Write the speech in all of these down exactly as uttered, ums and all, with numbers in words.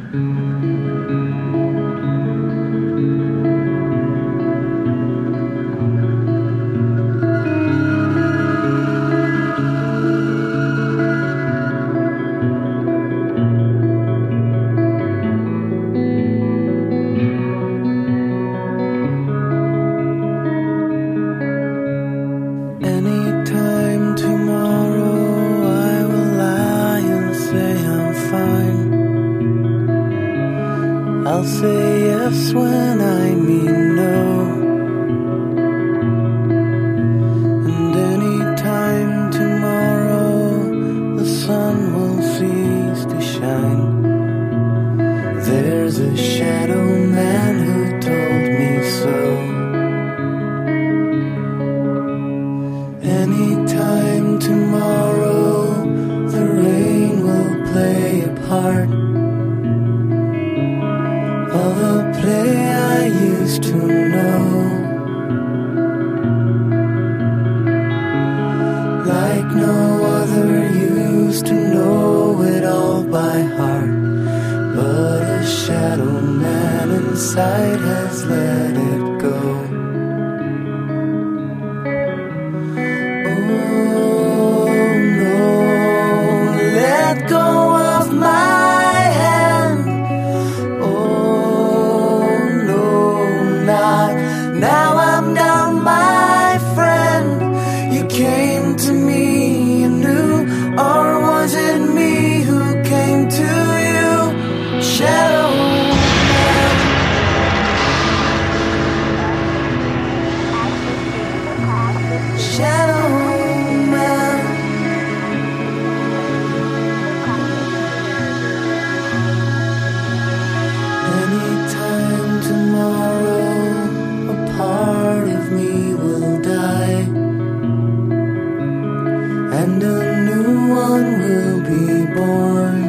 I'll say yes when I mean no. And anytime tomorrow the sun will cease to shine. There's a shadow man who told me so. Anytime tomorrow the rain will play a part of a play I used to know. Like no other used to know it all by heart. But a shadow man inside has let it go. Oh no, let go of my hand. Oh no, not now I'm down, my friend. You came to me anew, or was it me who came to you? Shadow man. Shadow man. Anytime tomorrow a part of me will die, and a new one will be born.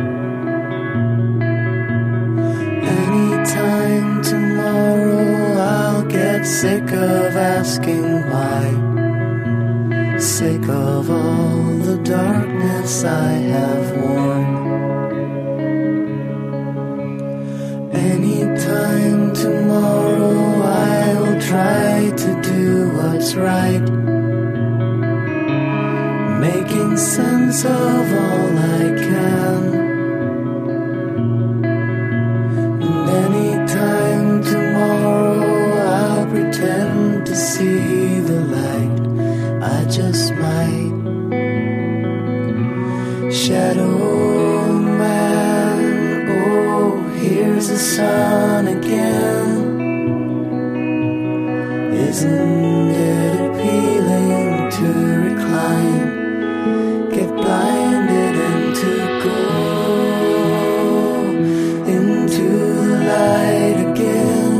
Anytime tomorrow I'll get sick of asking why, sick of all the darkness I have worn. Anytime tomorrow I'll try to do what's right, making sense of all I can. And anytime tomorrow I'll pretend to see the light, I just might. Shadow man, oh, here's the sun again. Isn't it appealing to recline, get blinded and to go into the light again?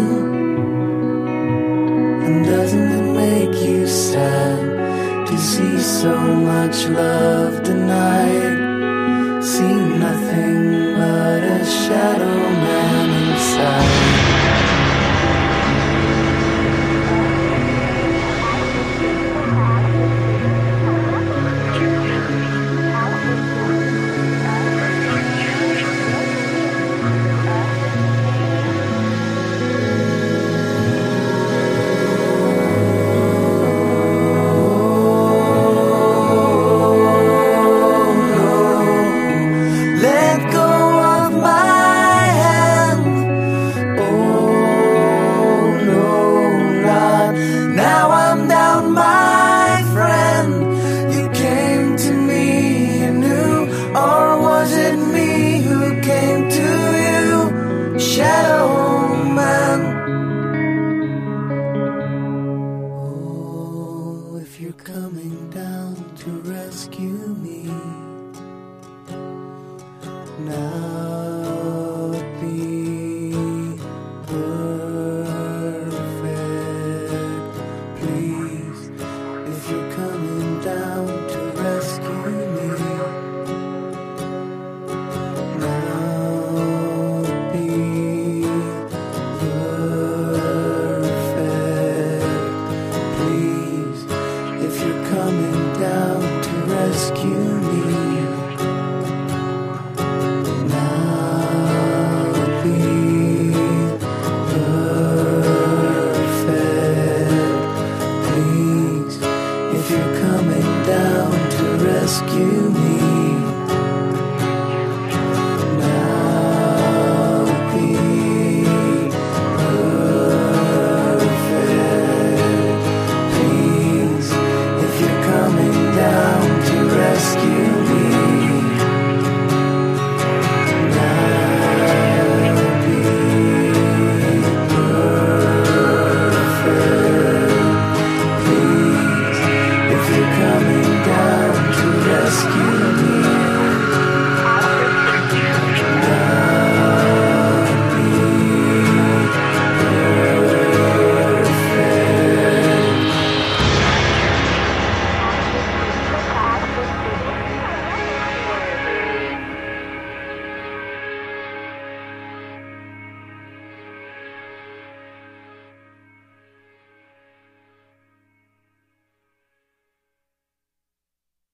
And doesn't it make you sad to see so much love denied? See nothing but a shadow man inside. Coming down to rescue me now.